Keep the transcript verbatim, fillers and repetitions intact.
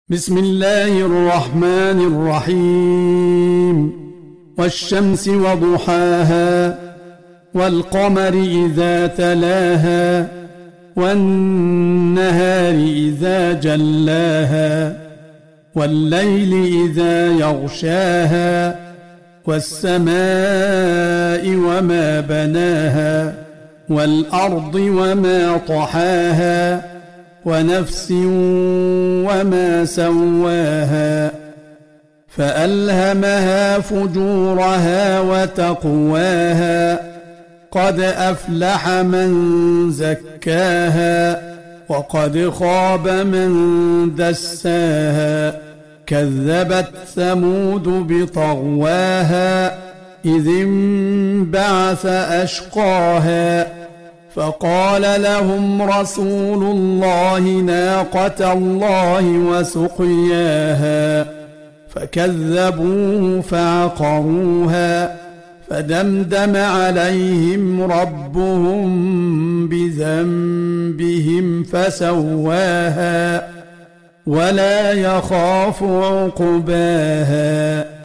بسم الله الرحمن الرحيم والشمس وضحاها والقمر إذا تلاها والنهار إذا جلاها والليل إذا يغشاها والسماء وما بناها والأرض وما طحاها ونفس وما سواها فألهمها فجورها وتقواها قد أفلح من زكاها وقد خاب من دساها كذبت ثمود بطغواها إذ انبعث أشقاها فقال لهم رسول الله ناقة الله وسقياها فكذبوه فعقروها فدمدم عليهم ربهم بذنبهم فسواها ولا يخاف عقباها.